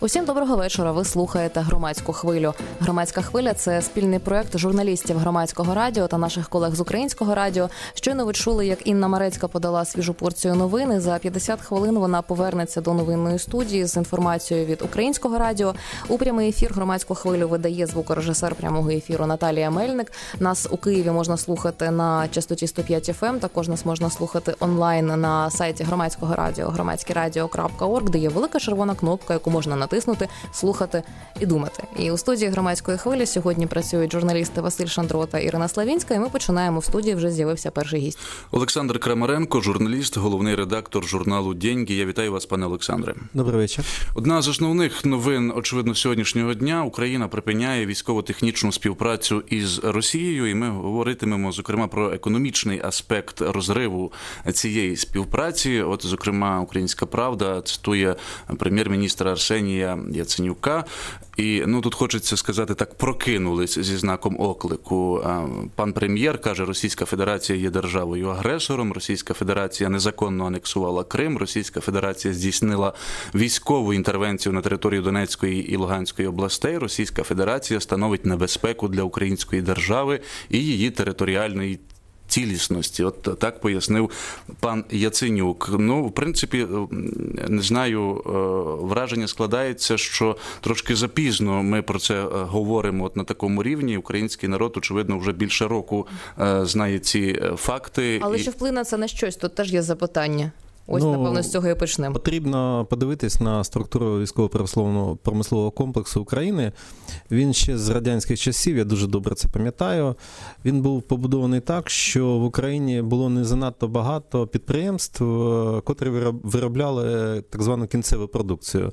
Усім доброго вечора. Ви слухаєте «Громадську хвилю». «Громадська хвиля» – це спільний проєкт журналістів Громадського радіо та наших колег з Українського радіо. Щойно ви чули, як Інна Марецька подала свіжу порцію новин. За 50 хвилин вона повернеться до новинної студії з інформацією від Українського радіо. У прямий ефір «Громадську хвилю» видає звукорежисер прямого ефіру Наталія Мельник. Нас у Києві можна слухати на частоті 105 FM. Також нас можна слухати онлайн на сайті Громадського радіо, громадськерадіо.орг, де є велика червона кнопка, яку можна натиснути, слухати і думати. І у студії «Громадської хвилі» сьогодні працюють журналісти Василь Шандро та Ірина Славінська, і ми починаємо. В студії вже з'явився перший гість. Олександр Крамаренко, журналіст, головний редактор журналу «Деньги». Я вітаю вас, пане Олександре. Добрий вечір. Одна з основних новин, очевидно, сьогоднішнього дня. Україна припиняє військово-технічну співпрацю із Росією, і ми говоритимемо, зокрема, про економічний аспект розриву цієї співпраці. От, зокрема, «Українська правда» цитує прем'єр-міністра Арсенія Яценюка. І, тут хочеться сказати так, прокинулись зі знаком оклику. Пан прем'єр каже, Російська Федерація є державою-агресором, Російська Федерація незаконно анексувала Крим, Російська Федерація здійснила військову інтервенцію на територію Донецької і Луганської областей, Російська Федерація становить небезпеку для української держави і її територіальної цілісності. От так пояснив пан Яценюк. В принципі, не знаю, враження складається, що трошки запізно ми про це говоримо на такому рівні. Український народ, очевидно, вже більше року знає ці факти. Але що вплине це на щось? Тут теж є запитання. Ось, напевно, з цього і почнемо. Потрібно подивитись на структуру військово-промислового комплексу України. Він ще з радянських часів, я дуже добре це пам'ятаю, він був побудований так, що в Україні було не занадто багато підприємств, котрі виробляли так звану кінцеву продукцію.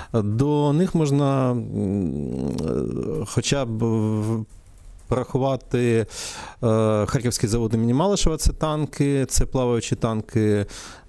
До них можна хоча б порахувати Харківський завод імені Малишева, це танки, це плаваючі танки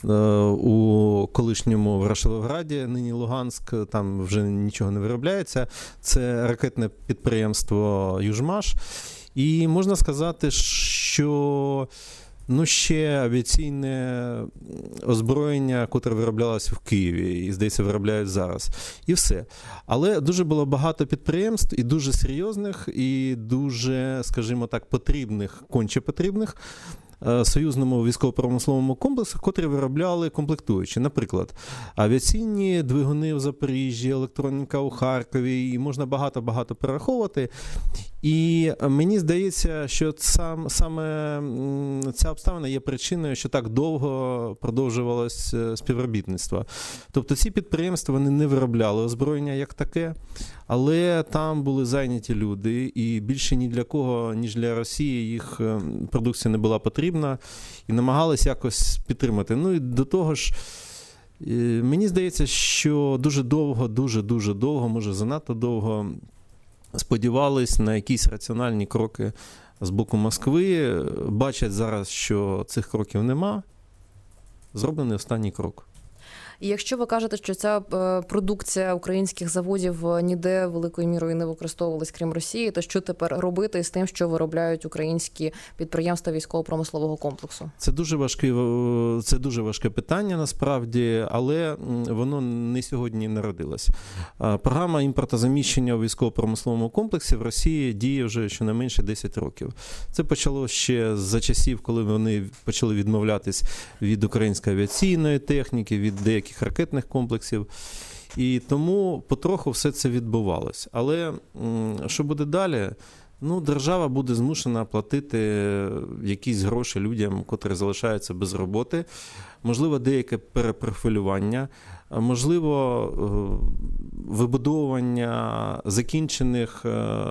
у колишньому Ворошиловграді, нині Луганськ, там вже нічого не виробляється, це ракетне підприємство «Южмаш». І можна сказати, що ще авіаційне озброєння, котре вироблялося в Києві, і, здається, виробляють зараз. І все. Але дуже було багато підприємств, і дуже серйозних, і дуже, скажімо так, потрібних, конче потрібних, союзному військово-промисловому комплексу, котрі виробляли комплектуючі. Наприклад, авіаційні двигуни в Запоріжжі, електроніка у Харкові, і можна багато-багато перераховувати. І мені здається, що саме ця обставина є причиною, що так довго продовжувалось співробітництво. Тобто ці підприємства, вони не виробляли озброєння як таке, але там були зайняті люди, і більше ні для кого, ніж для Росії, їх продукція не була потрібна, і намагались якось підтримати. І до того ж, мені здається, що дуже довго, може занадто довго, сподівались на якісь раціональні кроки з боку Москви. Бачать зараз, що цих кроків нема. Зроблений останній крок. І якщо ви кажете, що ця продукція українських заводів ніде великою мірою не використовувалась, крім Росії, то що тепер робити з тим, що виробляють українські підприємства військово-промислового комплексу? Це дуже важке питання, насправді, але воно не сьогодні народилось. Програма імпортозаміщення у військово-промисловому комплексі в Росії діє вже щонайменше 10 років. Це почало ще за часів, коли вони почали відмовлятись від української авіаційної техніки, від деяких ракетних комплексів. І тому потроху все це відбувалось. Але що буде далі? Держава буде змушена платити якісь гроші людям, котрі залишаються без роботи. Можливо, деяке перепрофілювання, можливо, вибудовування закінчених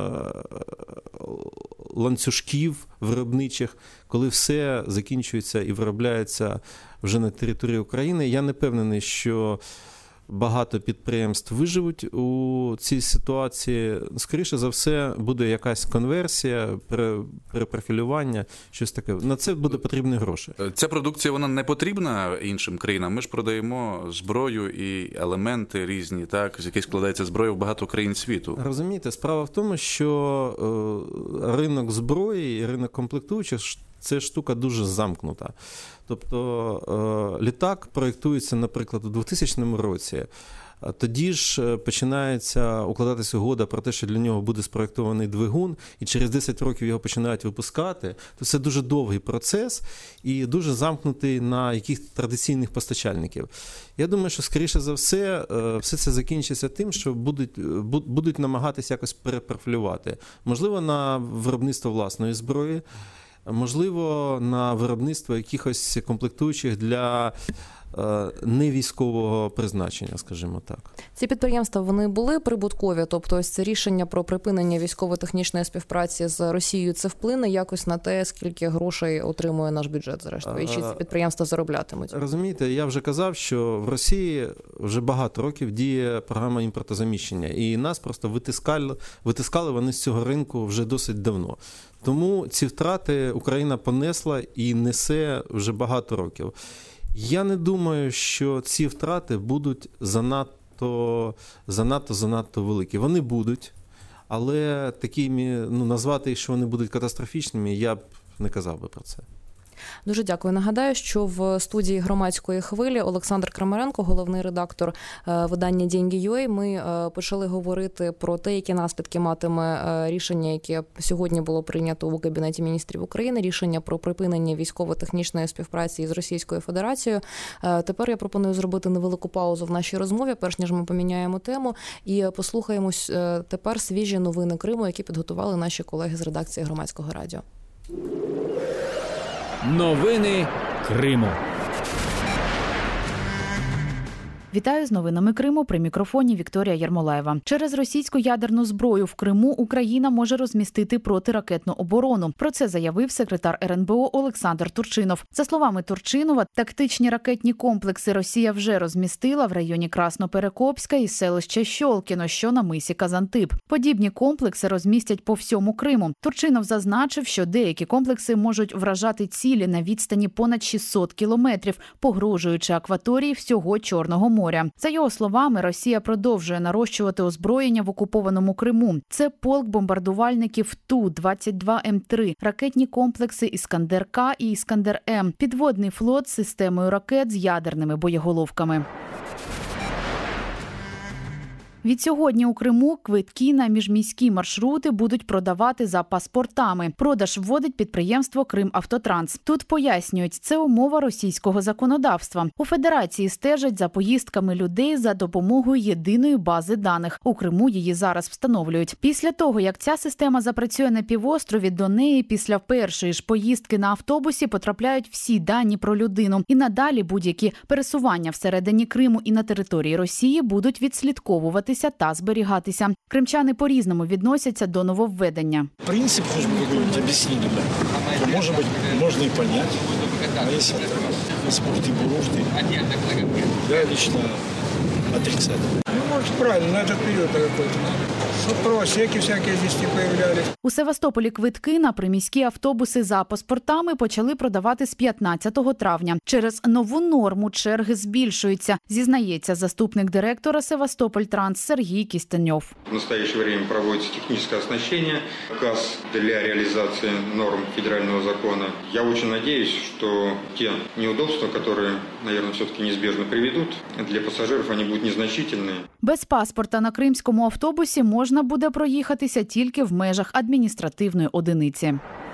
ланцюжків виробничих, коли все закінчується і виробляється вже на території України. Я не впевнений, що багато підприємств виживуть у цій ситуації. Скоріше за все, буде якась конверсія, перепрофілювання, щось таке. На це буде потрібні гроші. Ця продукція, вона не потрібна іншим країнам? Ми ж продаємо зброю і елементи різні, так, з яких складається зброя в багато країн світу. Розумієте, справа в тому, що ринок зброї і ринок комплектуючих – це штука дуже замкнута. Тобто літак проєктується, наприклад, у 2000 році. тоді ж починається укладатися угода про те, що для нього буде спроєктований двигун, і через 10 років його починають випускати, то це дуже довгий процес і дуже замкнутий на якихось традиційних постачальників. Я думаю, що, скоріше за все, все це закінчиться тим, що будуть намагатися якось перепрофілювати. Можливо, на виробництво власної зброї, можливо, на виробництво якихось комплектуючих для невійськового призначення, скажімо так. Ці підприємства, вони були прибуткові? Тобто ось це рішення про припинення військово-технічної співпраці з Росією, це вплине якось на те, скільки грошей отримує наш бюджет, зрештою, і чи ці підприємства зароблятимуть? Розумієте, я вже казав, що в Росії вже багато років діє програма імпортозаміщення, і нас просто витискали вони з цього ринку вже досить давно. Тому ці втрати Україна понесла і несе вже багато років. Я не думаю, що ці втрати будуть занадто великі. Вони будуть, але такими, назвати їх, що вони будуть катастрофічними, я б не казав би про це. Дуже дякую. Нагадаю, що в студії «Громадської хвилі» Олександр Крамаренко, головний редактор видання «Деньги.UA». Ми почали говорити про те, які наслідки матиме рішення, яке сьогодні було прийнято у Кабінеті міністрів України, рішення про припинення військово-технічної співпраці з Російською Федерацією. Тепер я пропоную зробити невелику паузу в нашій розмові, перш ніж ми поміняємо тему, і послухаємо тепер свіжі новини Криму, які підготували наші колеги з редакції «Громадського радіо». Новини Криму. Вітаю з новинами Криму. При мікрофоні Вікторія Ярмолаєва. Через російську ядерну зброю в Криму Україна може розмістити протиракетну оборону. Про це заявив секретар РНБО Олександр Турчинов. За словами Турчинова, тактичні ракетні комплекси Росія вже розмістила в районі Красноперекопська і селища Щолкіно, що на мисі Казантип. Подібні комплекси розмістять по всьому Криму. Турчинов зазначив, що деякі комплекси можуть вражати цілі на відстані понад 600 кілометрів, погрожуючи акваторії всього Чорного моря. За його словами, Росія продовжує нарощувати озброєння в окупованому Криму. Це полк бомбардувальників Ту-22М3, ракетні комплекси «Іскандер-К» і «Іскандер-М», підводний флот з системою ракет з ядерними боєголовками. Відсьогодні у Криму квитки на міжміські маршрути будуть продавати за паспортами. Продаж вводить підприємство «Кримавтотранс». Тут пояснюють, це умова російського законодавства. У Федерації стежать за поїздками людей за допомогою єдиної бази даних. У Криму її зараз встановлюють. Після того, як ця система запрацює на півострові, до неї після першої ж поїздки на автобусі потрапляють всі дані про людину. І надалі будь-які пересування всередині Криму і на території Росії будуть відслідковувати та зберігатися. Кримчани по-різному відносяться до нововведення. Принцип, хоч би якийсь об'яснили, то, може бути, можна і поняти. А якщо паспорти бурушти, я лично отрицаю. Ну, может, правильно, на этот период какой-то. Просеки всякі здесь не появлялись. У Севастополі квитки на приміські автобуси за паспортами почали продавати з 15 травня. Через нову норму черги збільшуються, зізнається заступник директора Севастопольтранс Сергій Кістеньов. В настоящее время проводится техническое оснащение КАС для реализации норм федерального закона. Я очень надеюсь, что те неудобства, которые, наверное, все-таки неизбежно приведут, для пассажиров они будут незначительные. Без паспорта на кримському автобусі можна буде проїхатися тільки в межах адміністративної одиниці.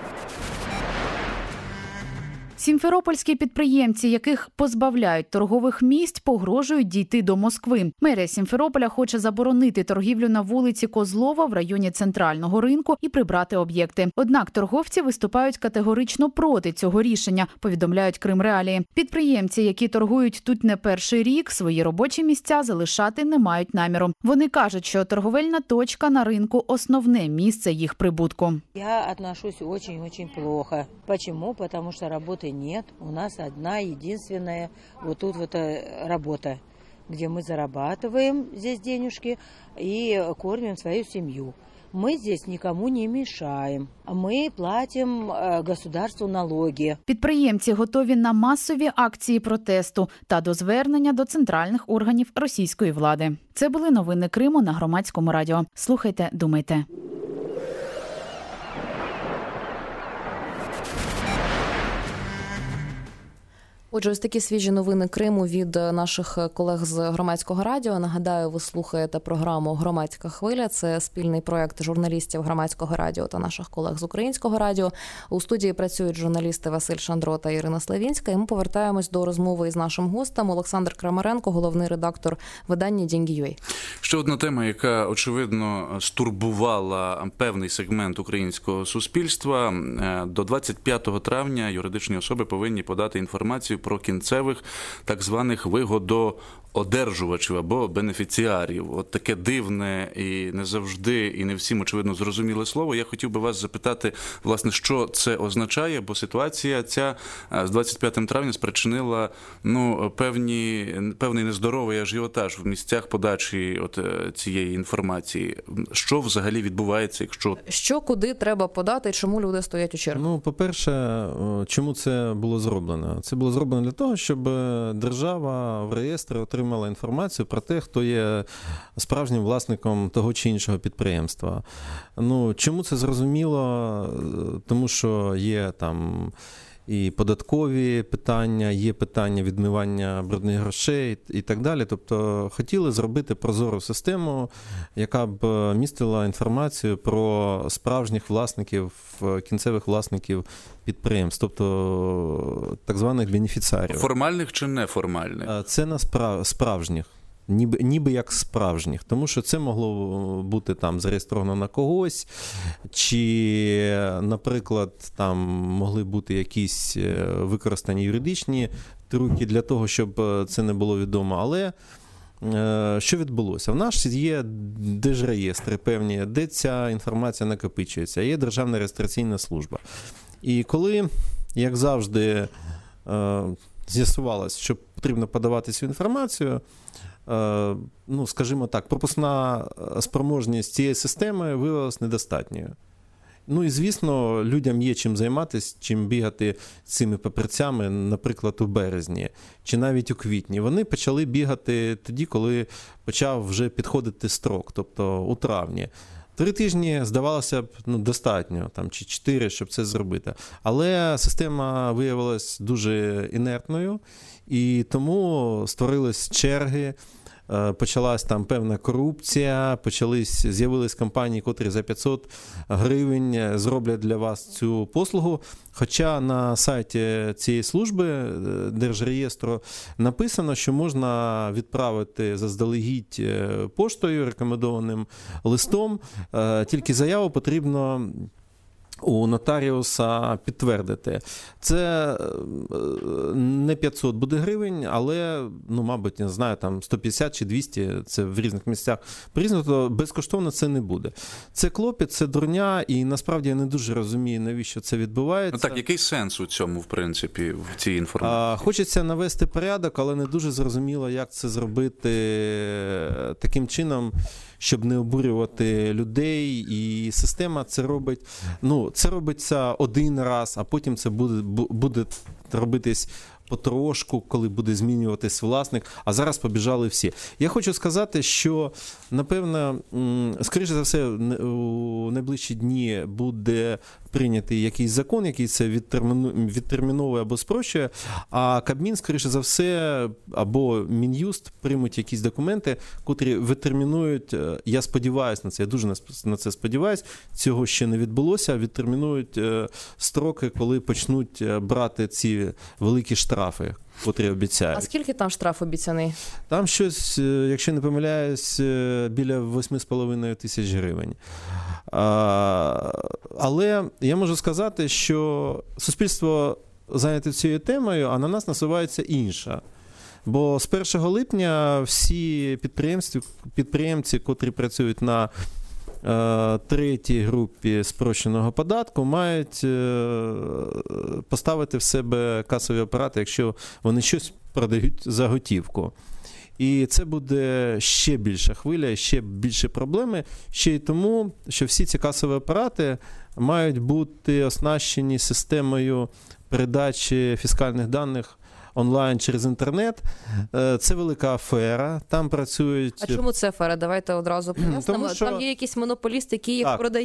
Сімферопольські підприємці, яких позбавляють торгових місць, погрожують дійти до Москви. Мерія Сімферополя хоче заборонити торгівлю на вулиці Козлова в районі центрального ринку і прибрати об'єкти. Однак торговці виступають категорично проти цього рішення, повідомляють Кримреалії. Підприємці, які торгують тут не перший рік, свої робочі місця залишати не мають наміру. Вони кажуть, що торговельна точка на ринку – основне місце їх прибутку. Я отношусь очень-очень плохо. Почему? Потому что работы нет. У нас одна единственная вот тут вот работа, где мы зарабатываем здесь денежки и кормим свою семью. Мы здесь никому не мешаем. Мы платим государству налоги. Підприємці готові на масові акції протесту та до звернення до центральних органів російської влади. Це були новини Криму на Громадському радіо. Слухайте, думайте. Отже, ось такі свіжі новини Криму від наших колег з Громадського радіо. Нагадаю, ви слухаєте програму «Громадська хвиля». Це спільний проєкт журналістів Громадського радіо та наших колег з Українського радіо. У студії працюють журналісти Василь Шандро та Ірина Славінська. І ми повертаємось до розмови із нашим гостем. Олександр Крамаренко, головний редактор видання «Деньги.UA». Ще одна тема, яка, очевидно, стурбувала певний сегмент українського суспільства. До 25 травня юридичні особи повинні подати інформацію про кінцевих так званих вигодоодержувачів або бенефіціарів. От таке дивне і не завжди, і не всім, очевидно, зрозуміле слово. Я хотів би вас запитати, власне, що це означає, бо ситуація ця з 25 травня спричинила певний нездоровий ажіотаж в місцях подачі цієї інформації. Що взагалі відбувається, якщо... Що, куди треба подати, і чому люди стоять у чергу? По-перше, чому це було зроблено? Це було зроблено для того, щоб держава в реєстрі отримала інформацію про те, хто є справжнім власником того чи іншого підприємства. Чому це зрозуміло? Тому що є там і податкові питання, є питання відмивання брудних грошей і так далі. Тобто хотіли зробити прозору систему, яка б містила інформацію про справжніх власників, кінцевих власників підприємств, тобто так званих бенефіціарів. Формальних чи неформальних? Це на справжніх. Ніби як справжніх, тому що це могло бути там зареєстровано на когось, чи, наприклад, там могли бути якісь використані юридичні трюки для того, щоб це не було відомо. Але що відбулося? В нас є держреєстри певні, де ця інформація накопичується, є Державна реєстраційна служба. І коли, як завжди, з'ясувалось, що потрібно подавати цю інформацію, скажімо так, пропускна спроможність цієї системи виявилась недостатньою. І, звісно, людям є чим займатися, чим бігати цими папірцями, наприклад, у березні, чи навіть у квітні. Вони почали бігати тоді, коли почав вже підходити строк, тобто у травні. 3 тижні, здавалося б, достатньо, чи 4, щоб це зробити. Але система виявилась дуже інертною, і тому створились черги, почалась там певна корупція, з'явились компанії, котрі за 500 гривень зроблять для вас цю послугу. Хоча на сайті цієї служби Держреєстру написано, що можна відправити заздалегідь поштою, рекомендованим листом, тільки заяву потрібно у нотаріуса підтвердити. Це не 500 буде гривень, але, мабуть, не знаю, там 150 чи 200, це в різних місцях по-різному, то безкоштовно це не буде. Це клопіт, це дурня, і насправді я не дуже розумію, навіщо це відбувається. Який сенс у цьому, в принципі, в цій інформації? Хочеться навести порядок, але не дуже зрозуміло, як це зробити таким чином, щоб не обурювати людей, і система це робить, це робиться один раз, а потім це буде робитись потрошку, коли буде змінюватись власник, а зараз побіжали всі. Я хочу сказати, що, напевно, скоріше за все, у найближчі дні буде прийнятий якийсь закон, який це відтерміновує або спрощує, а Кабмін, скоріше за все, або Мін'юст приймуть якісь документи, котрі відтермінують, я сподіваюся на це, я дуже на це сподіваюся, цього ще не відбулося, відтермінують строки, коли почнуть брати ці великі штрафи, котрі обіцяють. А скільки там штраф обіцяний? Там щось, якщо не помиляюсь, біля 8,5 тисяч гривень. Але я можу сказати, що суспільство зайняте цією темою, а на нас насувається інша. Бо з 1 липня всі підприємці, котрі працюють на третій групі спрощеного податку, мають поставити в себе касові апарати, якщо вони щось продають за готівку. І це буде ще більша хвиля, ще більше проблеми, ще й тому, що всі ці касові апарати мають бути оснащені системою передачі фіскальних даних онлайн через інтернет. Це велика афера, там працюють... А чому це афера? Давайте одразу пояснимо. Там є якийсь монополіст, який їх продає?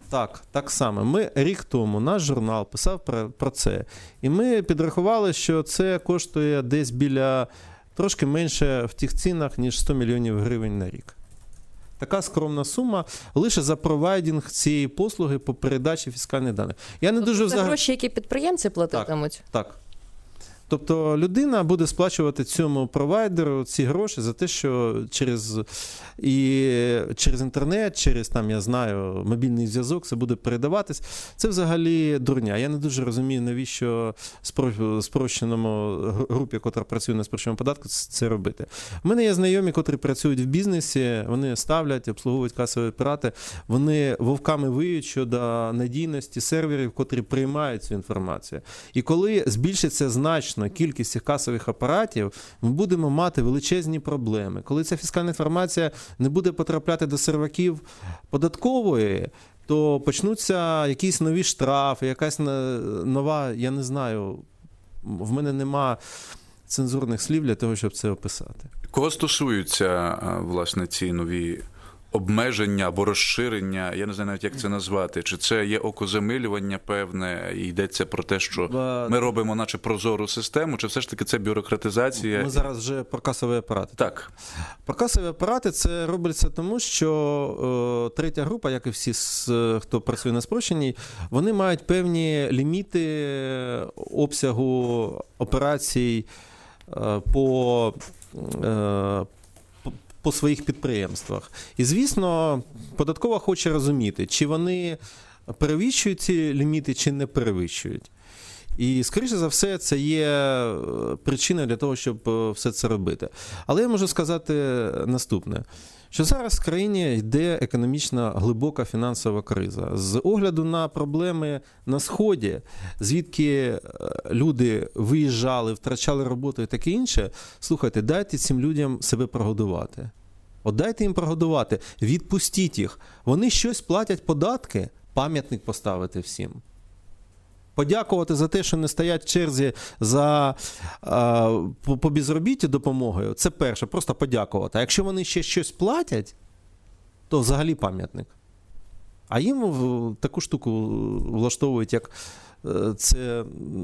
Так само. Ми рік тому, наш журнал писав про це. І ми підрахували, що це коштує десь біля, трошки менше в тих цінах, ніж 100 мільйонів гривень на рік. Така скромна сума лише за провайдинг цієї послуги по передачі фіскальних даних. Я не дуже це гроші, які підприємці платитимуть? Так. Тобто людина буде сплачувати цьому провайдеру ці гроші за те, що через інтернет, через, я знаю, мобільний зв'язок це буде передаватись. Це взагалі дурня. Я не дуже розумію, навіщо спрощеному групі, яка працює на спрощеному податку, це робити. У мене є знайомі, котрі працюють в бізнесі, вони ставлять, обслуговують касові апарати, вони вовками виють щодо надійності серверів, котрі приймають цю інформацію. І коли збільшиться значно кількість цих касових апаратів, ми будемо мати величезні проблеми. Коли ця фіскальна інформація не буде потрапляти до серваків податкової, то почнуться якісь нові штрафи, якась нова, я не знаю, в мене нема цензурних слів для того, щоб це описати. Кого стосуються, власне, ці нові обмеження або розширення, я не знаю навіть, як це назвати, чи це є окозамилювання певне, і йдеться про те, що ми робимо наче прозору систему, чи все ж таки це бюрократизація? Ми зараз вже про касові апарати. Так. Про касові апарати це робиться тому, що третя група, як і всі, хто працює на спрощеній, вони мають певні ліміти обсягу операцій по своїх підприємствах. І, звісно, податкова хоче розуміти, чи вони перевищують ці ліміти, чи не перевищують. І, скоріше за все, це є причиною для того, щоб все це робити. Але я можу сказати наступне, що зараз в країні йде економічна глибока фінансова криза. З огляду на проблеми на Сході, звідки люди виїжджали, втрачали роботу і таке інше, слухайте, дайте цим людям себе прогодувати. От дайте їм прогодувати, відпустіть їх. Вони щось платять податки, пам'ятник поставити всім. Подякувати за те, що не стоять в черзі по безробіттю допомогою, це перше, просто подякувати. А якщо вони ще щось платять, то взагалі пам'ятник. А їм таку штуку влаштовують, як це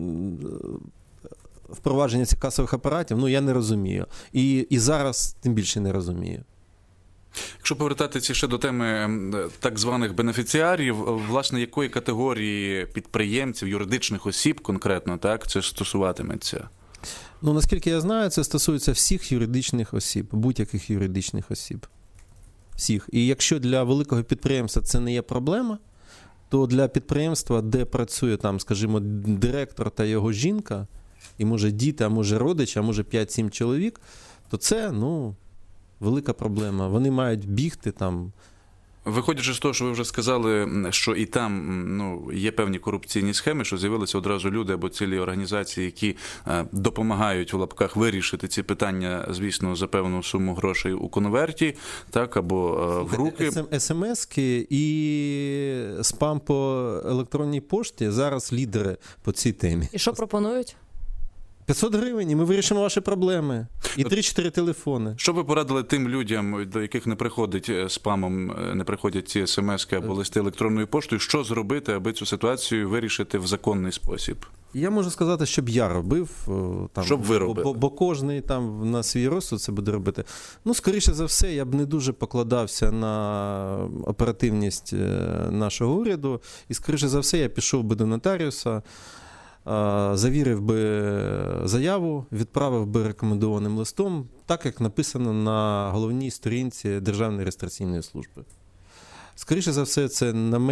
впровадження цих касових апаратів, я не розумію. І зараз тим більше не розумію. Якщо повертатися ще до теми так званих бенефіціарів, власне, якої категорії підприємців, юридичних осіб конкретно, так, це стосуватиметься? Наскільки я знаю, це стосується всіх юридичних осіб, будь-яких юридичних осіб. Всіх. І якщо для великого підприємства це не є проблема, то для підприємства, де працює, скажімо, директор та його жінка, і може діти, а може родичі, а може 5-7 чоловік, то це, велика проблема. Вони мають бігти там. Виходячи з того, що ви вже сказали, що і там є певні корупційні схеми, що з'явилися одразу люди або цілі організації, які допомагають в лапках вирішити ці питання, звісно, за певну суму грошей у конверті, так, або в руки. СМС-ки і спам по електронній пошті зараз лідери по цій темі. І що пропонують? 500 гривень, і ми вирішимо ваші проблеми. І 3-4 телефони. Що ви порадили тим людям, до яких не приходить спамом, не приходять ці смс-ки або листи електронною поштою, що зробити, аби цю ситуацію вирішити в законний спосіб? Я можу сказати, щоб я робив. Щоб ви робили? Бо кожний на свій розсуд це буде робити. Скоріше за все, я б не дуже покладався на оперативність нашого уряду. І, скоріше за все, я пішов би до нотаріуса, завірив би заяву, відправив би рекомендованим листом, так, як написано на головній сторінці Державної реєстраційної служби. Скоріше за все, це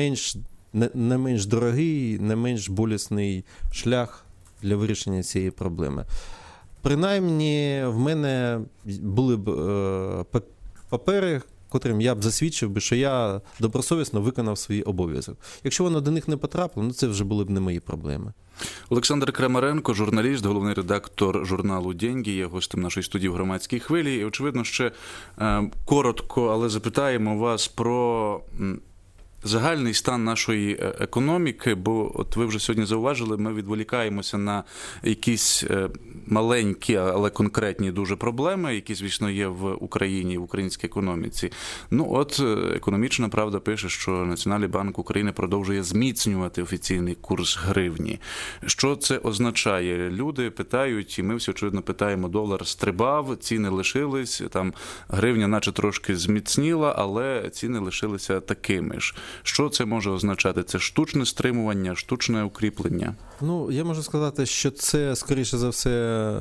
не менш дорогий, не менш болісний шлях для вирішення цієї проблеми. Принаймні, в мене були б папери, котрим я б засвідчив би, що я добросовісно виконав свій обов'язок. Якщо воно до них не потрапило, це вже були б не мої проблеми. Олександр Крамаренко, журналіст, головний редактор журналу «Деньги», є гостем нашої студії в «Громадській хвилі». І, очевидно, ще коротко, але запитаємо вас про Загальний стан нашої економіки, бо от ви вже сьогодні зауважили, ми відволікаємося на якісь маленькі, але конкретні дуже проблеми, які, звісно, є в Україні, в українській економіці. Ну от економічна правда пише, що Національний банк України продовжує зміцнювати офіційний курс гривні. Що це означає? Люди питають, і ми всі, очевидно, питаємо, долар стрибав, ціни лишились, там гривня наче трошки зміцніла, але ціни лишилися такими ж. Що це може означати? Це штучне стримування, штучне укріплення? Ну, я можу сказати, що це, скоріше за все,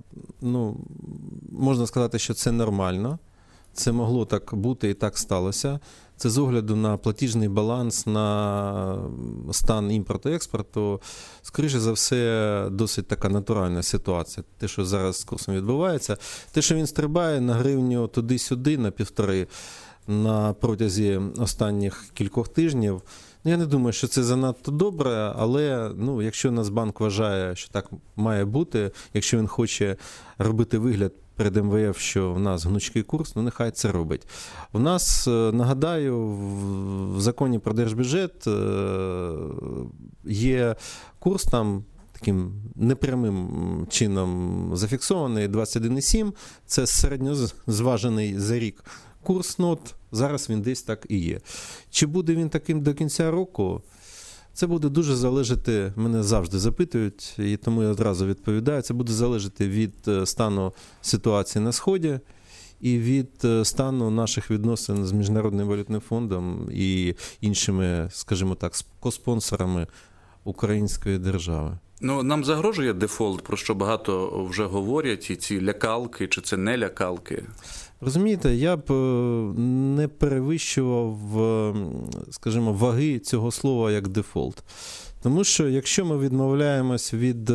можна сказати, що це нормально. Це могло так бути і так сталося. Це з огляду на платіжний баланс, на стан імпорту-експорту, скоріше за все, досить така натуральна ситуація. Те, що зараз з курсом відбувається, те, що він стрибає на гривню туди-сюди, на 1,5 на протязі останніх кількох тижнів, я не думаю, що це занадто добре, але якщо Нацбанк вважає, що так має бути, якщо він хоче робити вигляд перед МВФ, що в нас гнучкий курс, нехай це робить. У нас, нагадаю, в законі про держбюджет є курс там таким непрямим чином зафіксований 21,7, це середньозважений за рік курс, зараз він десь так і є. Чи буде він таким до кінця року? Це буде дуже залежати, мене завжди запитують, і тому я одразу відповідаю, це буде залежати від стану ситуації на Сході і від стану наших відносин з Міжнародним валютним фондом і іншими, скажімо так, коспонсорами української держави. Нам загрожує дефолт, про що багато вже говорять, і ці лякалки, чи це не лякалки? Розумієте, я б не перевищував, скажімо, ваги цього слова як дефолт. Тому що якщо ми відмовляємось від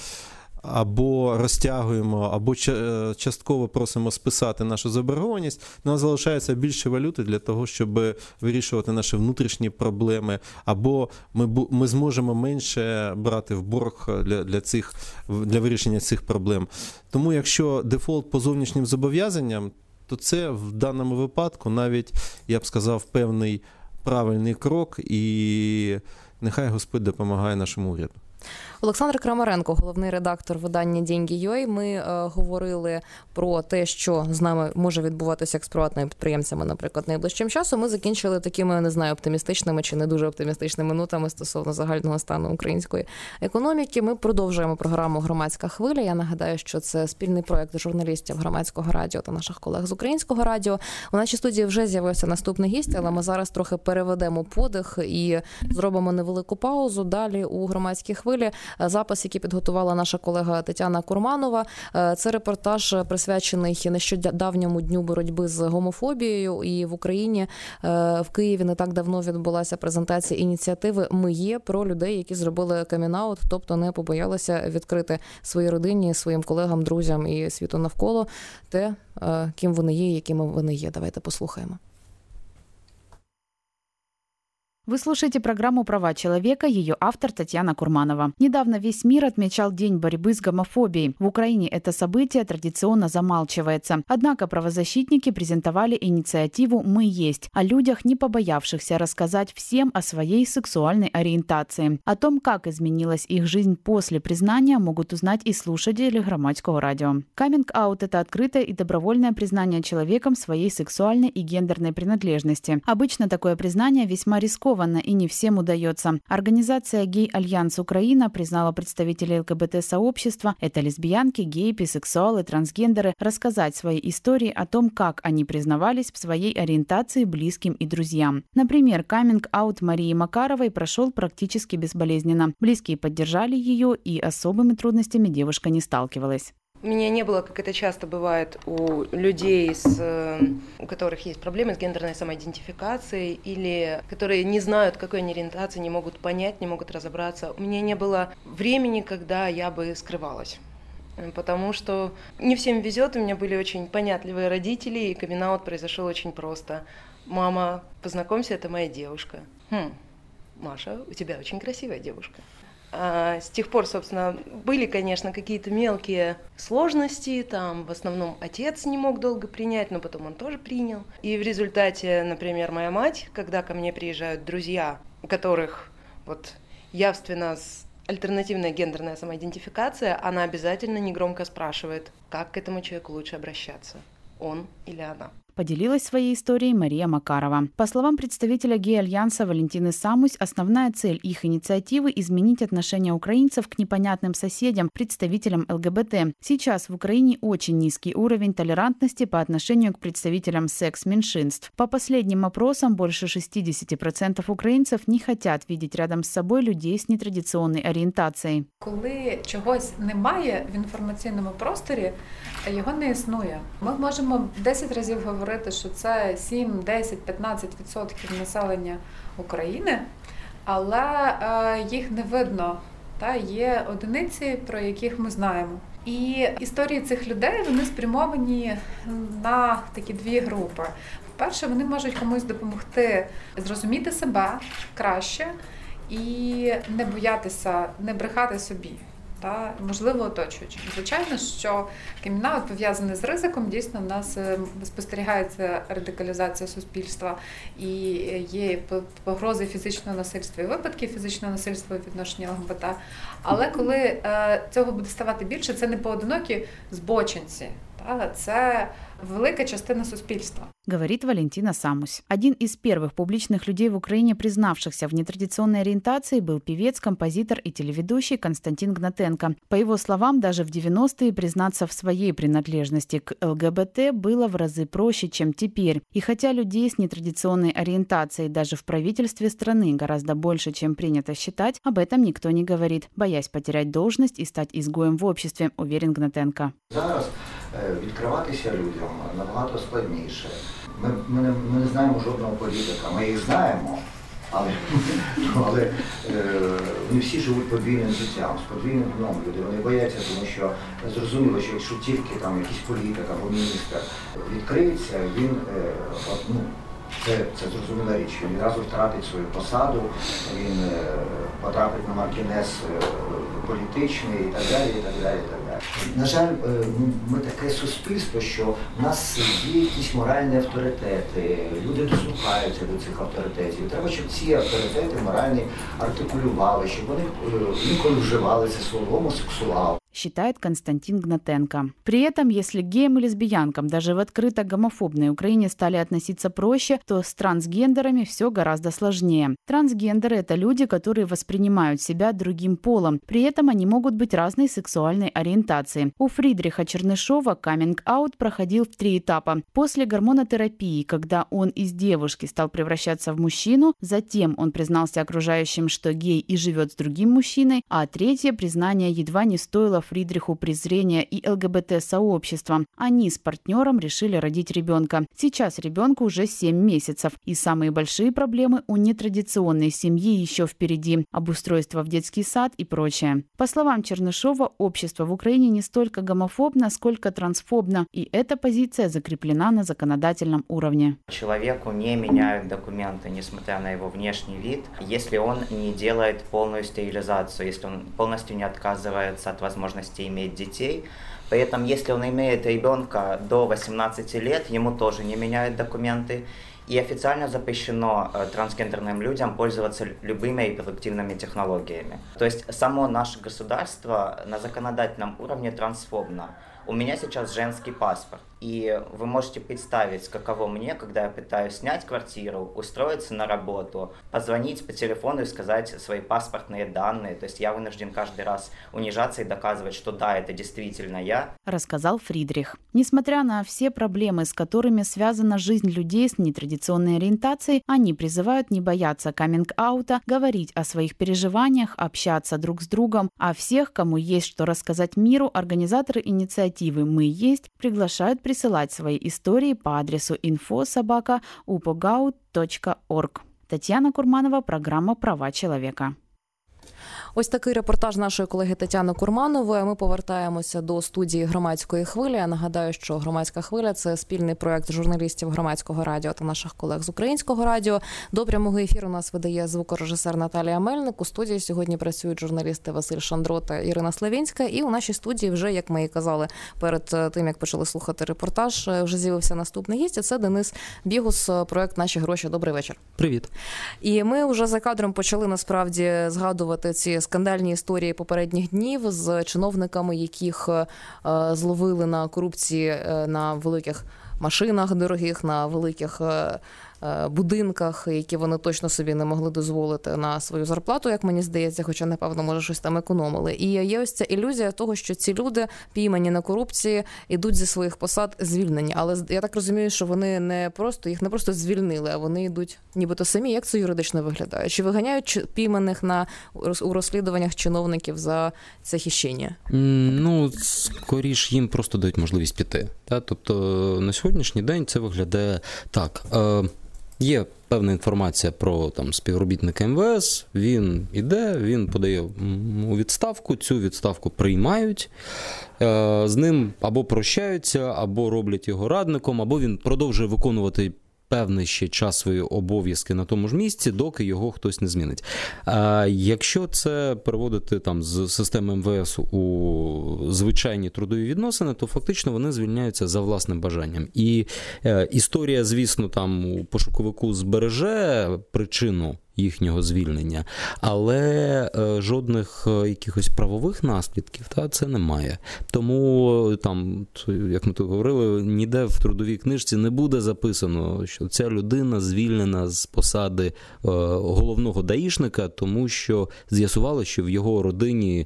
або розтягуємо, або частково просимо списати нашу заборгованість, у нас залишається більше валюти для того, щоб вирішувати наші внутрішні проблеми, або ми зможемо менше брати в борг для вирішення цих проблем. Тому якщо дефолт по зовнішнім зобов'язанням, то це в даному випадку навіть, я б сказав, певний правильний крок, і нехай Господь допомагає нашому уряду. Олександр Крамаренко, головний редактор видання «Деньги.UA». Ми говорили про те, що з нами може відбуватися як з приватними підприємцями, наприклад, найближчим часом. Ми закінчили такими, не знаю, оптимістичними чи не дуже оптимістичними нотами стосовно загального стану української економіки. Ми продовжуємо програму «Громадська хвиля». Я нагадаю, що це спільний проєкт журналістів Громадського радіо та наших колег з Українського радіо. У нашій студії вже з'явився наступний гість, але ми зараз трохи переведемо подих і зробимо невелику паузу. Далі у «Громадській хвилі» запис, який підготувала наша колега Тетяна Курманова. Це репортаж, присвячений нещодавньому дню боротьби з гомофобією. І в Україні, в Києві не так давно відбулася презентація ініціативи «Ми є» про людей, які зробили камін-аут, тобто не побоялися відкрити своїй родині, своїм колегам, друзям і світу навколо те, ким вони є, якими вони є. Давайте послухаємо. Вы слушаете программу «Права человека», ее автор Татьяна Курманова. Недавно весь мир отмечал День борьбы с гомофобией. В Украине это событие традиционно замалчивается. Однако правозащитники презентовали инициативу «Мы есть» о людях, не побоявшихся рассказать всем о своей сексуальной ориентации. О том, как изменилась их жизнь после признания, могут узнать и слушатели Громадского радио. Каминг-аут – это открытое и добровольное признание человеком своей сексуальной и гендерной принадлежности. Обычно такое признание весьма рискованно и не всем удается. Организация «Гей-Альянс Украина» признала представителей ЛГБТ-сообщества, это лесбиянки, геи, бисексуалы, трансгендеры, рассказать свои истории о том, как они признавались в своей ориентации близким и друзьям. Например, каминг-аут Марии Макаровой прошел практически безболезненно. Близкие поддержали ее, и особыми трудностями девушка не сталкивалась. У меня не было, как это часто бывает у людей, у которых есть проблемы с гендерной самоидентификацией или которые не знают, какой они ориентации, не могут понять, не могут разобраться. У меня не было времени, когда я бы скрывалась. Потому что не всем везет, у меня были очень понятливые родители, и камин-аут произошел очень просто. «Мама, познакомься, это моя девушка». «Маша, у тебя очень красивая девушка». С тех пор, собственно, были, конечно, какие-то мелкие сложности, там в основном отец не мог долго принять, но потом он тоже принял. И в результате, например, моя мать, когда ко мне приезжают друзья, у которых вот явственно альтернативная гендерная самоидентификация, она обязательно негромко спрашивает, как к этому человеку лучше обращаться, он или она. Поделилась своей историей Мария Макарова. По словам представителя гей-альянса Валентины Самусь, основная цель их инициативы – изменить отношение украинцев к непонятным соседям, представителям ЛГБТ. Сейчас в Украине очень низкий уровень толерантности по отношению к представителям секс-меньшинств. По последним опросам, больше 60% украинцев не хотят видеть рядом с собой людей с нетрадиционной ориентацией. Коли чогось немає в інформаційному просторі, його не існує. Ми можемо 10 разів говорити, що це 7, 10, 15% населення України, але їх не видно. Є одиниці, про яких ми знаємо. І історії цих людей, вони спрямовані на такі дві групи. По-перше, вони можуть комусь допомогти зрозуміти себе краще і не боятися, не брехати собі. Можливо, оточуючим. Звичайно, що кримінал пов'язаний з ризиком, дійсно, в нас спостерігається радикалізація суспільства і є погрози фізичного насильства і випадки фізичного насильства у відношенні ЛГБТ. Але коли цього буде ставати більше, це не поодинокі збочинці, це велика частина суспільства. Говорит Валентина Самусь. Один из первых публичных людей в Украине, признавшихся в нетрадиционной ориентации, был певец, композитор и телеведущий Константин Гнатенко. По его словам, даже в 90-е признаться в своей принадлежности к ЛГБТ было в разы проще, чем теперь. И хотя людей с нетрадиционной ориентацией даже в правительстве страны гораздо больше, чем принято считать, об этом никто не говорит, боясь потерять должность и стать изгоем в обществе, уверен Гнатенко. Зараз відкриватися людям набагато складніше. Ми не знаємо жодного політика, ми їх знаємо, але вони всі живуть подвійним життям, з подвійним дном люди. Вони бояться, тому що зрозуміло, що якщо тільки там якийсь політик або міністр відкриється, він, це зрозуміла річ, він одразу втратить свою посаду, він потрапить на маргінез політичний і так далі, і так далі, і так далі. На жаль, ми таке суспільство, що в нас є якісь моральні авторитети, люди дослухаються до цих авторитетів. Треба, щоб ці авторитети моральні артикулювали, щоб вони інколи вживали це слово гомосексуал. Считает Константин Гнатенко. При этом, если к геям и лесбиянкам даже в открыто гомофобной Украине стали относиться проще, то с трансгендерами все гораздо сложнее. Трансгендеры – это люди, которые воспринимают себя другим полом. При этом они могут быть разной сексуальной ориентации. У Фридриха Чернышова каминг-аут проходил в 3 этапа. После гормонотерапии, когда он из девушки стал превращаться в мужчину, затем он признался окружающим, что гей и живет с другим мужчиной, а 3-е признание едва не стоило Фридриху презрения и ЛГБТ-сообщества. Они с партнером решили родить ребенка. Сейчас ребенку уже 7 месяцев. И самые большие проблемы у нетрадиционной семьи еще впереди. Обустройство в детский сад и прочее. По словам Чернышова, общество в Украине не столько гомофобно, сколько трансфобно. И эта позиция закреплена на законодательном уровне. Человеку не меняют документы, несмотря на его внешний вид, если он не делает полную стерилизацию, если он полностью не отказывается от возможности иметь детей. При этом, если он имеет ребенка до 18 лет, ему тоже не меняют документы. И официально запрещено трансгендерным людям пользоваться любыми репродуктивными технологиями. То есть само наше государство на законодательном уровне трансфобно. У меня сейчас женский паспорт. И вы можете представить, каково мне, когда я пытаюсь снять квартиру, устроиться на работу, позвонить по телефону и сказать свои паспортные данные. То есть я вынужден каждый раз унижаться и доказывать, что да, это действительно я. Рассказал Фридрих. Несмотря на все проблемы, с которыми связана жизнь людей с нетрадиционной ориентацией, они призывают не бояться каминг-аута, говорить о своих переживаниях, общаться друг с другом. А всех, кому есть что рассказать миру, организаторы инициативы «Мы есть» приглашают присылать свои истории по адресу info@upogaut.org. Татьяна Курманова, программа «Права человека». Ось такий репортаж нашої колеги Тетяни Курманової. Ми повертаємося до студії «Громадської хвилі». Я нагадаю, що «Громадська хвиля» – це спільний проєкт журналістів Громадського радіо та наших колег з Українського радіо. До прямого ефіру нас видає звукорежисер Наталія Мельник. У студії сьогодні працюють журналісти Василь Шандро та Ірина Славінська. І у нашій студії вже, як ми і казали перед тим, як почали слухати репортаж, вже з'явився наступний гість. Це Денис Бігус, проєкт «Наші гроші». Добрий вечір. Привіт. І ми вже за кадром почали насправді згадувати ці скандальні історії попередніх днів з чиновниками, яких зловили на корупції на великих машинах дорогих, на великих будинках, які вони точно собі не могли дозволити на свою зарплату, як мені здається, хоча, напевно, може, щось там економили. І є ось ця ілюзія того, що ці люди, піймані на корупції, йдуть зі своїх посад звільнені. Але я так розумію, що вони їх не просто звільнили, а вони йдуть нібито самі. Як це юридично виглядає? Чи виганяють пійманих у розслідуваннях чиновників за це хищення? Ну, скоріш їм просто дають можливість піти. Тобто на сьогоднішній день це виглядає так. Є певна інформація про співробітника МВС, він іде, він подає у відставку, цю відставку приймають, з ним або прощаються, або роблять його радником, або він продовжує виконувати певний ще час свої обов'язки на тому ж місці, доки його хтось не змінить. Якщо це переводити з системи МВС у звичайні трудові відносини, то фактично вони звільняються за власним бажанням. І історія, звісно, у пошуковику збереже причину їхнього звільнення, але жодних якихось правових наслідків це немає. Тому, як ми тут говорили, ніде в трудовій книжці не буде записано, що ця людина звільнена з посади головного даїшника, тому що з'ясували, що в його родині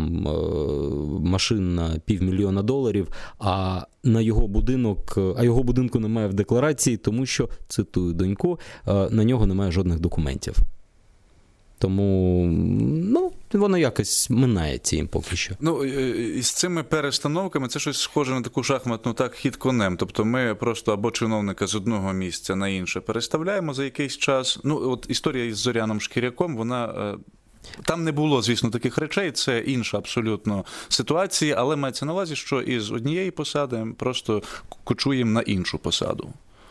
машин на $500 000, а його будинку немає в декларації, тому що, цитую доньку, на нього немає жодних документів. Тому, воно якось минається їм поки що. І з цими перестановками це щось схоже на таку шахматну хід конем. Тобто ми просто або чиновника з одного місця на інше переставляємо за якийсь час. От історія із Зоряном Шкіряком, вона... Там не було, звісно, таких речей, це інша абсолютно ситуація, але мається на увазі, що із однієї посади просто кочуємо на іншу посаду.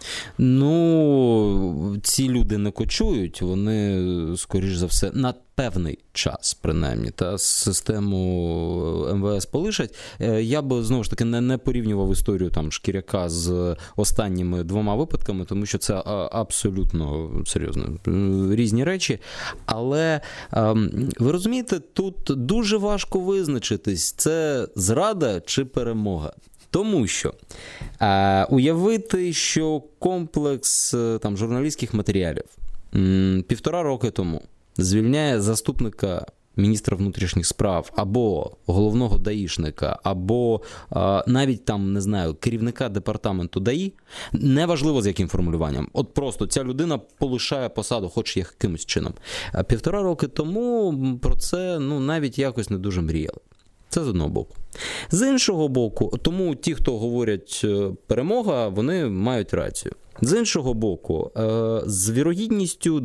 Ці люди не кочують, вони, скоріш за все, на певний час, принаймні, систему МВС полишать. Я б, знову ж таки, не порівнював історію Шкіряка з останніми двома випадками, тому що це абсолютно, серйозно, різні речі. Але, ви розумієте, тут дуже важко визначитись, це зрада чи перемога. Тому що уявити, що комплекс журналістських матеріалів 1,5 роки тому звільняє заступника міністра внутрішніх справ або головного даїшника, або навіть керівника департаменту ДАІ, неважливо з яким формулюванням. От просто ця людина полишає посаду, хоч якимось чином. 1,5 роки тому про це навіть якось не дуже мріяли. Це з одного боку. З іншого боку, тому ті, хто говорять перемога, вони мають рацію. З іншого боку, з вірогідністю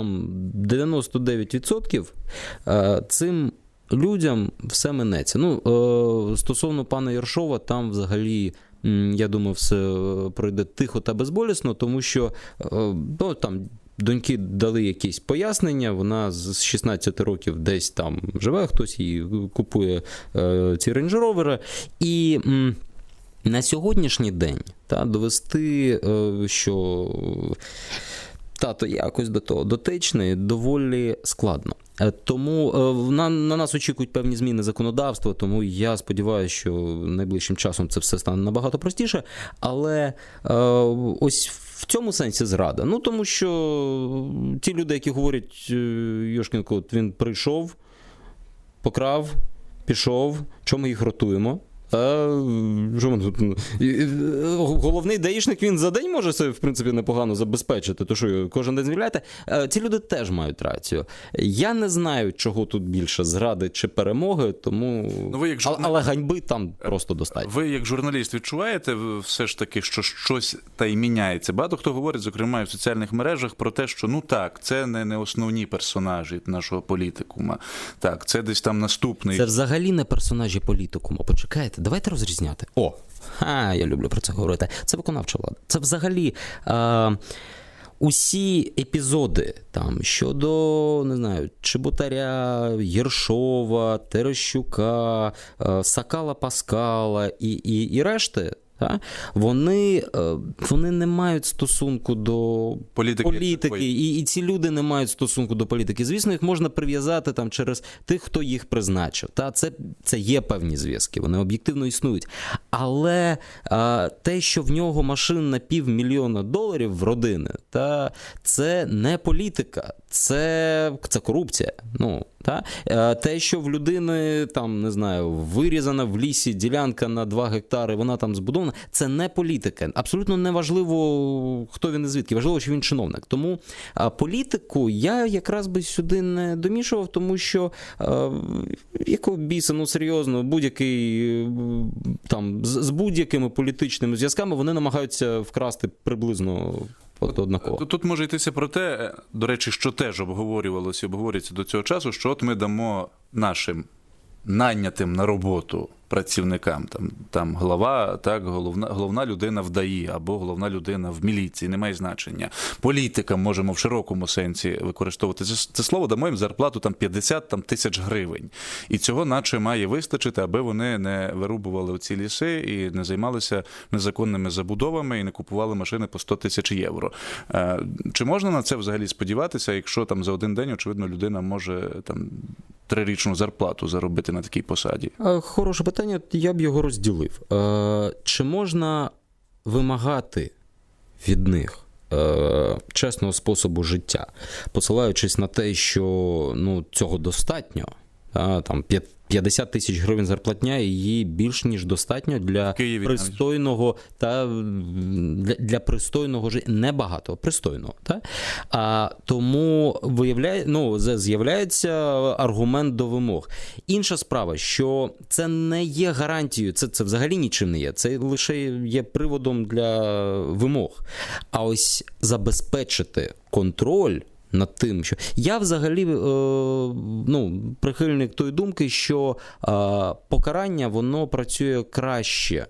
99% цим людям все минеться. Стосовно пана Єршова, там взагалі, я думаю, все пройде тихо та безболісно, тому що доньки дали якісь пояснення, вона з 16 років десь там живе, хтось їй купує ці рейндж-ровери. І на сьогоднішній день довести, що тато якось до того дотичний, доволі складно. Тому на нас очікують певні зміни законодавства, тому я сподіваюся, що найближчим часом це все стане набагато простіше. Але ось в цьому сенсі зрада. Тому що ті люди, які говорять, Йошкін кот, він прийшов, покрав, пішов, чому ми їх ротуємо? Головний даїшник, він за день може це, в принципі, непогано забезпечити, то що кожен день звільняєте. Ці люди теж мають рацію. Я не знаю, чого тут більше, зради чи перемоги, тому... Але ганьби там просто достатньо. Ви, як журналіст, відчуваєте все ж таки, що щось та й міняється? Багато хто говорить, зокрема, і в соціальних мережах про те, що, це не основні персонажі нашого політикума. Так, це десь там наступний. Це взагалі не персонажі політикуму. Почекайте, давайте розрізняти. Я люблю про це говорити. Це виконавча влада. Це взагалі усі епізоди там щодо, не знаю, Чеботаря, Єршова, Терещука, Сакала Паскала і решти, вони не мають стосунку до політики і ці люди не мають стосунку до політики. Звісно, їх можна прив'язати там через тих, хто їх призначив. Це є певні зв'язки, вони об'єктивно існують. Але те, що в нього машин на $500,000 в родини, це не політика, це корупція. Те, що в людини, там, не знаю, вирізана в лісі ділянка на 2 гектари, вона там збудована, це не політика. Абсолютно не важливо, хто він і звідки, важливо, що він чиновник. Тому політику я якраз би сюди не домішував, тому що якого біса, серйозно, будь-який там, з будь-якими політичними зв'язками вони намагаються вкрасти приблизно однаково. Тут може йтися про те, до речі, що теж обговорювалося і обговорюється до цього часу, що от ми дамо нашим найнятим на роботу працівникам, там глава, головна людина в ДАІ або головна людина в міліції, не має значення. Політикам можемо в широкому сенсі використовувати це слово, дамо їм зарплату 50 тисяч гривень. І цього наче має вистачити, аби вони не вирубували оці ліси і не займалися незаконними забудовами і не купували машини по 100 тисяч євро. Чи можна на це взагалі сподіватися, якщо там за один день, очевидно, людина може 3-річну зарплату заробити на такій посаді? Хороше питання, я б його розділив. Чи можна вимагати від них чесного способу життя, посилаючись на те, що цього достатньо, там 50 тисяч гривень зарплатня, і її більш ніж достатньо для пристойного для пристойного життя. Небагато, пристойного. Тому з'являється аргумент до вимог. Інша справа, що це не є гарантією, це взагалі нічим не є, це лише є приводом для вимог. А ось забезпечити контроль над тим, що... Я взагалі прихильник тої думки, що покарання, воно працює краще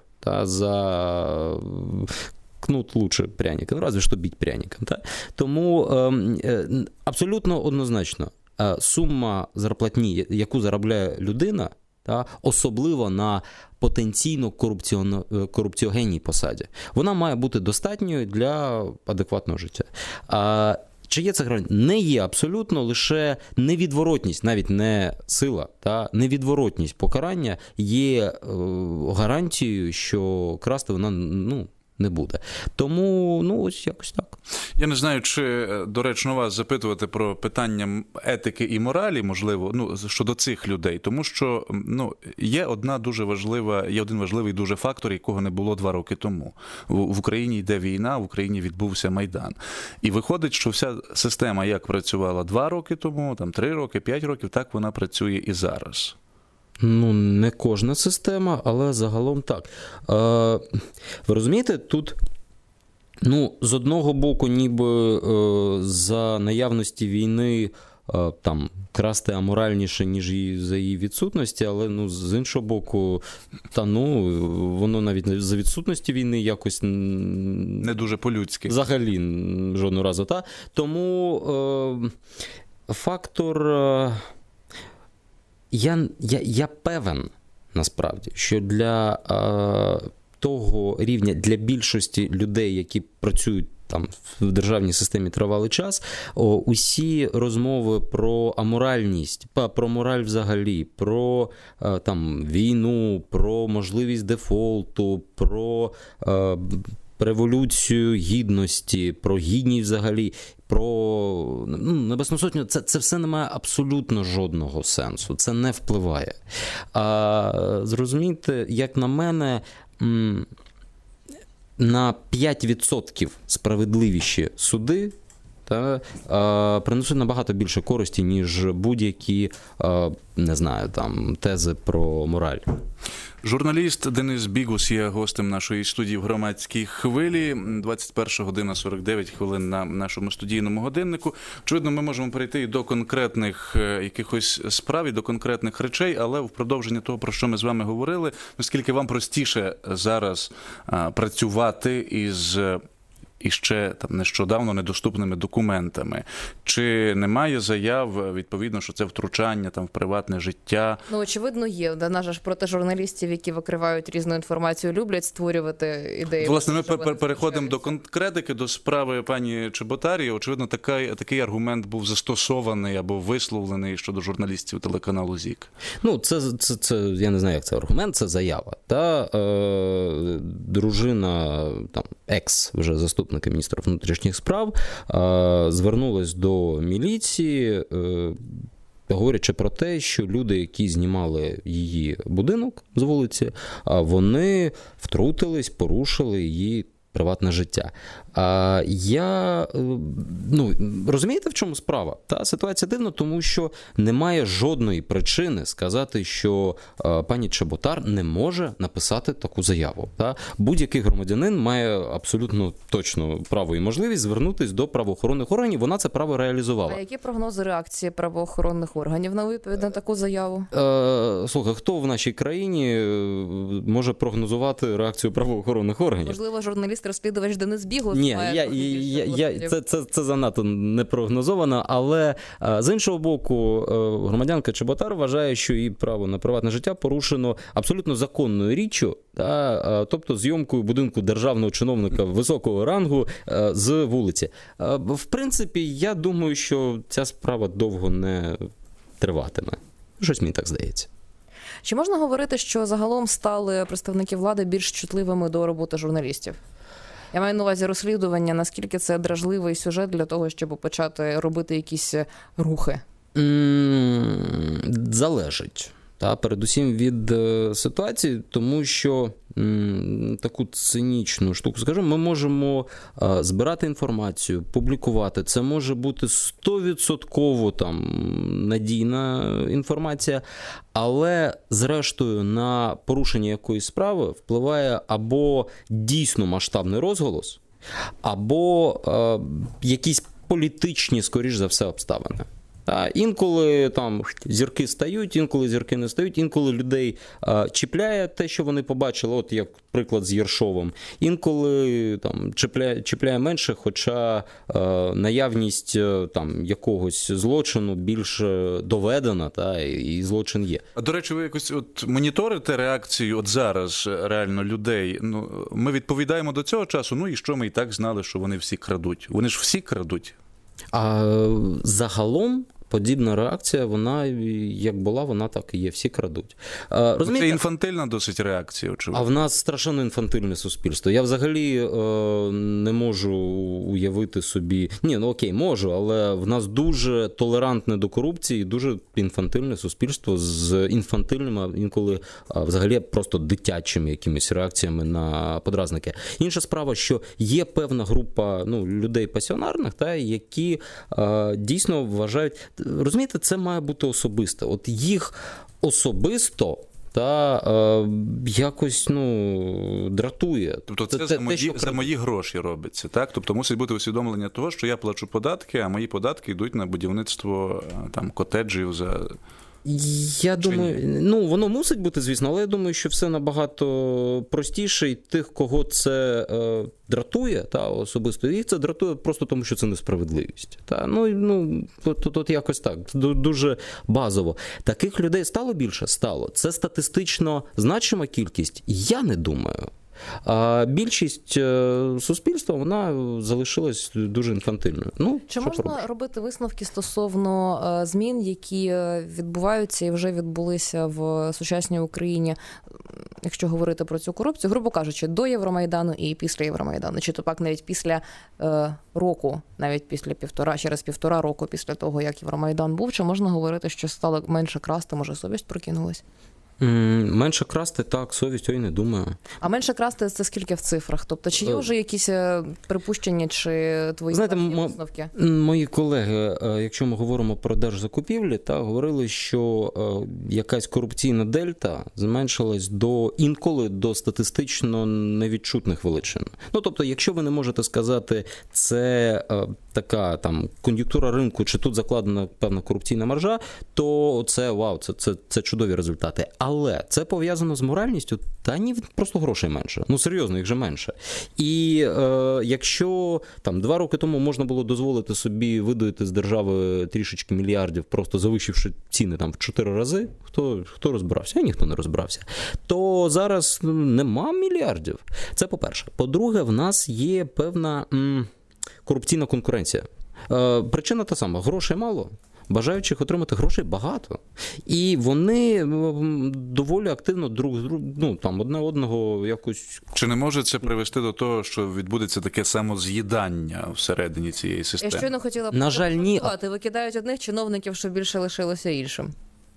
за кнут лучше пряника, разве що бить пряником. Тому абсолютно однозначно сума зарплатні, яку заробляє людина, особливо на потенційно корупціогенній посаді, вона має бути достатньою для адекватного життя. Чи є це гарантія? Не є абсолютно, лише невідворотність, навіть не сила, невідворотність покарання є гарантією, що красти вона не буде. Тому, ось якось так. Я не знаю, чи доречно вас запитувати про питання етики і моралі, можливо, щодо цих людей, тому що, є один важливий дуже фактор, якого не було 2 роки тому. В Україні йде війна, в Україні відбувся Майдан. І виходить, що вся система, як працювала 2 роки тому, 3 роки, 5 років, так вона працює і зараз. Не кожна система, але загалом так. Ви розумієте, тут, з одного боку, ніби за наявності війни красти аморальніше, ніж за її відсутності, але, з іншого боку, воно навіть за відсутності війни якось... Не дуже по-людськи. Взагалі, жодного разу, Тому фактор... Я певен, насправді, що для того рівня, для більшості людей, які працюють в державній системі тривалий час, усі розмови про аморальність, про мораль взагалі, про війну, про можливість дефолту, про революцію гідності, про гідність взагалі, про Небесну Сотню, це все не має абсолютно жодного сенсу, це не впливає. Зрозумійте, як на мене, на 5% справедливіші суди принесуть набагато більше користі, ніж будь-які, не знаю, там, тези про мораль. Журналіст Денис Бігус є гостем нашої студії в «Громадській хвилі». 21 година 49 хвилин на нашому студійному годиннику. Очевидно, ми можемо перейти і до конкретних якихось справ, і до конкретних речей, але в продовження того, про що ми з вами говорили, наскільки вам простіше зараз працювати із і ще там нещодавно недоступними документами. Чи немає заяв, відповідно, що це втручання там в приватне життя? Ну, очевидно, є. Наш ж проти журналістів, які викривають різну інформацію, люблять створювати ідеї. Власне, ми переходимо до конкретики, до справи пані Чеботарі. Очевидно, такий аргумент був застосований або висловлений щодо журналістів телеканалу ЗІК. Ну, це я не знаю, як це аргумент, це заява. Дружина, там, вже заступника міністра внутрішніх справ, звернулась до міліції, говорячи про те, що люди, які знімали її будинок з вулиці, вони втрутились, порушили її приватне життя. Розумієте, в чому справа? Та ситуація дивна, тому що немає жодної причини сказати, що пані Чеботар не може написати таку заяву. Та? Будь-який громадянин має абсолютно точно право і можливість звернутися до правоохоронних органів, вона це право реалізувала. А які прогнози реакції правоохоронних органів на відповідь на таку заяву? Слухай, хто в нашій країні може прогнозувати реакцію правоохоронних органів? Можливо, журналіст-розслідувач Денис Бігус. Ні, це занадто не прогнозовано, але з іншого боку, громадянка Чеботар вважає, що її право на приватне життя порушено абсолютно законною річчю, тобто зйомкою будинку державного чиновника високого рангу з вулиці. В принципі, я думаю, що ця справа довго не триватиме. Щось мені так здається. Чи можна говорити, що загалом стали представники влади більш чутливими до роботи журналістів? Я маю на увазі розслідування, наскільки це дражливий сюжет для того, щоб почати робити якісь рухи? Залежить. Передусім від ситуації, тому що таку цинічну штуку, скажімо, ми можемо збирати інформацію, публікувати. Це може бути 100% там надійна інформація, але зрештою на порушення якоїсь справи впливає або дійсно масштабний розголос, або якісь політичні, скоріш за все, обставини. Інколи там зірки стають, інколи зірки не стають, інколи людей чіпляє те, що вони побачили, от як приклад з Єршовим. Інколи там чіпляє менше, хоча наявність там якогось злочину більш доведена, і злочин є. А, до речі, ви якось моніторите реакцію от зараз реально людей? Ми відповідаємо до цього часу, і що ми і так знали, що вони всі крадуть? Вони ж всі крадуть. Загалом подібна реакція, вона як була, вона так і є. Всі крадуть. Це інфантильна досить реакція, очевидно. А в нас страшенно інфантильне суспільство. Я взагалі не можу уявити собі... Окей, можу, але в нас дуже толерантне до корупції, дуже інфантильне суспільство з інфантильними, інколи взагалі просто дитячими якимись реакціями на подразники. Інша справа, що є певна група людей пасіонарних, які дійсно вважають... Розумієте, це має бути особисто. От їх особисто якось дратує. Тобто це за мої гроші робиться, так? Тобто мусить бути усвідомлення того, що я плачу податки, а мої податки йдуть на будівництво там котеджів за... Я думаю, воно мусить бути, звісно, але я думаю, що все набагато простіше, і тих, кого це дратує, особисто, їх це дратує просто тому, що це несправедливість. Тут якось так, дуже базово. Таких людей стало більше? Стало. Це статистично значима кількість? Я не думаю. А більшість суспільства, вона залишилась дуже інфантильною. Чи можна робити висновки стосовно змін, які відбуваються і вже відбулися в сучасній Україні, якщо говорити про цю корупцію, грубо кажучи, до Євромайдану і після Євромайдану? Чи то пак навіть після року, навіть через півтора року після того, як Євромайдан був, чи можна говорити, що стало менше красти, може совість прокинулась? Менше красти, так, совість, ой, не думаю. А менше красти – це скільки в цифрах? Тобто, чи є вже якісь припущення, чи твої висновки? Мої колеги, якщо ми говоримо про держзакупівлі, говорили, що якась корупційна дельта зменшилась інколи до статистично невідчутних величин. Ну, тобто, якщо ви не можете сказати, це така там кон'юнктура ринку, чи тут закладена певна корупційна маржа, то це вау, це чудові результати. Але це пов'язано з моральністю, та ні, просто грошей менше. Ну, серйозно, їх же менше. І якщо там 2 роки тому можна було дозволити собі видоїти з держави трішечки мільярдів, просто завищивши ціни там в 4 рази, хто розбирався? Ніхто не розбирався. То зараз нема мільярдів. Це по-перше. По-друге, в нас є певна корупційна конкуренція. Причина та сама. Грошей мало. Бажаючих отримати грошей багато. І вони доволі активно одне одного якось... Чи не може це привести до того, що відбудеться таке самоз'їдання всередині цієї системи? Я щойно хотіла на жаль, ні. Викидають одних чиновників, щоб більше лишилося іншим.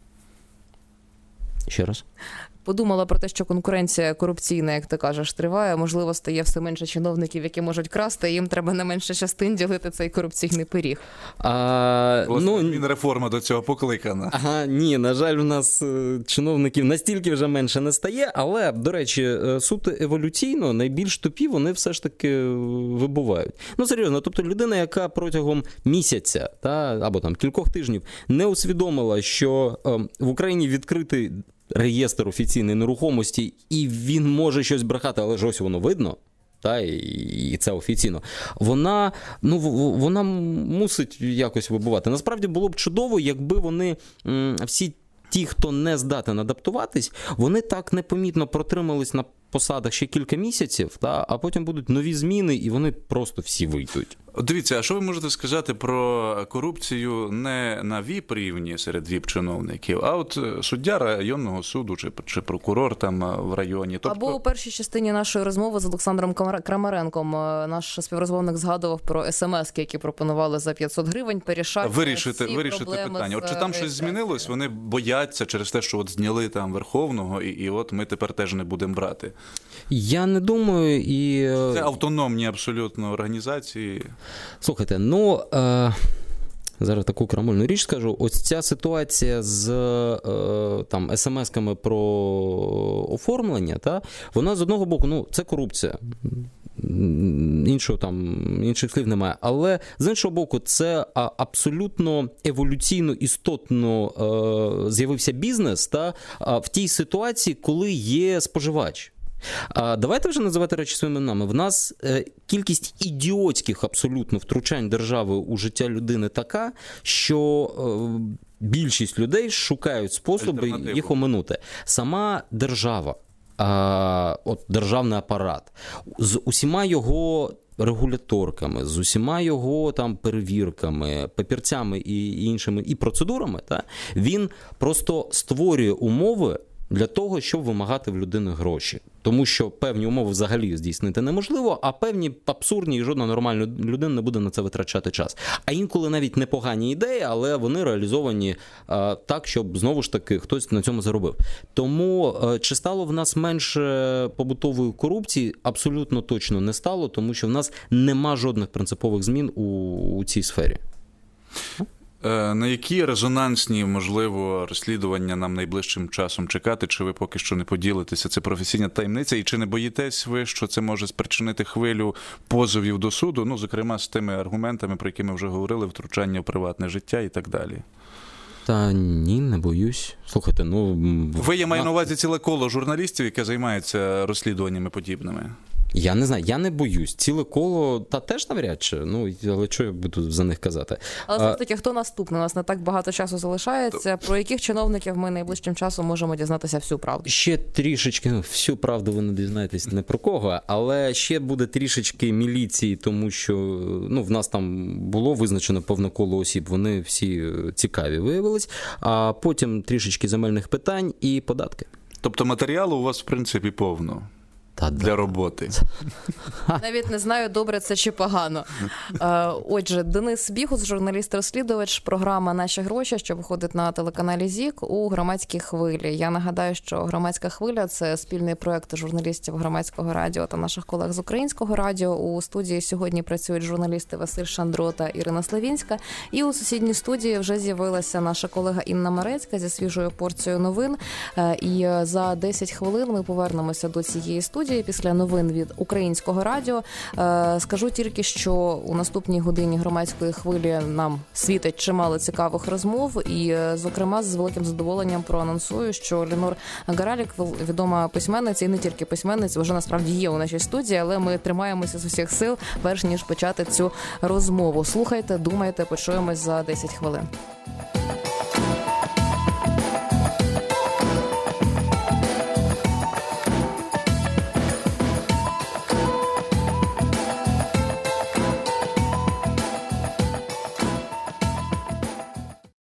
Ще раз? Подумала про те, що конкуренція корупційна, як ти кажеш, триває. Можливо, стає все менше чиновників, які можуть красти, і їм треба не менше частин ділити цей корупційний пиріг. Реформа до цього покликана. Ні, на жаль, у нас чиновників настільки вже менше не стає, але, до речі, суто еволюційно найбільш тупі вони все ж таки вибувають. Ну, серйозно, тобто людина, яка протягом місяця або там кількох тижнів не усвідомила, що в Україні відкритий реєстр офіційної нерухомості, і він може щось брехати, але ж ось воно видно, і це офіційно, вона мусить якось вибувати. Насправді було б чудово, якби вони всі ті, хто не здатен адаптуватись, вони так непомітно протримались на посадах ще кілька місяців, а потім будуть нові зміни, і вони просто всі вийдуть. Дивіться, а що ви можете сказати про корупцію не на ВІП-рівні серед ВІП-чиновників, а от суддя районного суду чи прокурор там в районі? Або у першій частині нашої розмови з Олександром Крамаренком наш співрозмовник згадував про смс-ки, які пропонували за 500 гривень вирішити питання. От чи там щось змінилось? Вони бояться через те, що от зняли там Верховного, і от ми тепер теж не будемо брати. Я не думаю, Це автономні абсолютно організації. Слухайте, зараз таку крамольну річ скажу. Ось ця ситуація з смс-ками про оформлення, вона з одного боку, це корупція. Інших слів немає. Але з іншого боку, це абсолютно еволюційно істотно з'явився бізнес в тій ситуації, коли є споживач. Давайте вже називати речі своїми іменами. В нас кількість ідіотських абсолютно втручань держави у життя людини така, що більшість людей шукають способи їх оминути. Сама держава, державний апарат, з усіма його регуляторками, з усіма його перевірками, папірцями і іншими і процедурами, він просто створює умови для того, щоб вимагати в людини гроші. Тому що певні умови взагалі здійснити неможливо, а певні абсурдні, і жодна нормальна людина не буде на це витрачати час. А інколи навіть непогані ідеї, але вони реалізовані так, щоб, знову ж таки, хтось на цьому заробив. Тому чи стало в нас менше побутової корупції? Абсолютно точно не стало, тому що в нас нема жодних принципових змін у цій сфері. На які резонансні, можливо, розслідування нам найближчим часом чекати? Чи ви поки що не поділитеся? Це професійна таємниця? І чи не боїтесь ви, що це може спричинити хвилю позовів до суду? Зокрема, з тими аргументами, про які ми вже говорили, втручання в приватне життя і так далі. Та ні, не боюсь. Слухайте, Ви маю на увазі ціле коло журналістів, яке займається розслідуваннями подібними? Я не знаю, я не боюсь. Ціле коло, теж навряд чи. Але що я буду за них казати? Але все-таки, хто наступний? У нас не так багато часу залишається. Про яких чиновників ми найближчим часом можемо дізнатися всю правду? Ще трішечки, всю правду ви не дізнаєтесь не про кого, але ще буде трішечки міліції, тому що в нас там було визначено певне коло осіб, вони всі цікаві виявились, а потім трішечки земельних питань і податки. Тобто матеріалу у вас, в принципі, повно? для роботи. Навіть не знаю, добре це чи погано. Отже, Денис Бігус, журналіст-розслідувач, програма «Наші гроші», що виходить на телеканалі ЗІК у «Громадській хвилі». Я нагадаю, що «Громадська хвиля» – це спільний проєкт журналістів Громадського радіо та наших колег з Українського радіо. У студії сьогодні працюють журналісти Василь Шандро та Ірина Славінська. І у сусідній студії вже з'явилася наша колега Інна Марецька зі свіжою порцією новин. І за 10 хвилин ми повернемося до цієї студії після новин від Українського радіо. Скажу тільки, що у наступній годині Громадської хвилі нам світить чимало цікавих розмов, і, зокрема, з великим задоволенням проанонсую, що Лінор Гаралік, відома письменниця, і не тільки письменниця, вже насправді є у нашій студії, але ми тримаємося з усіх сил, перш ніж почати цю розмову. Слухайте, думайте, почуємось за 10 хвилин.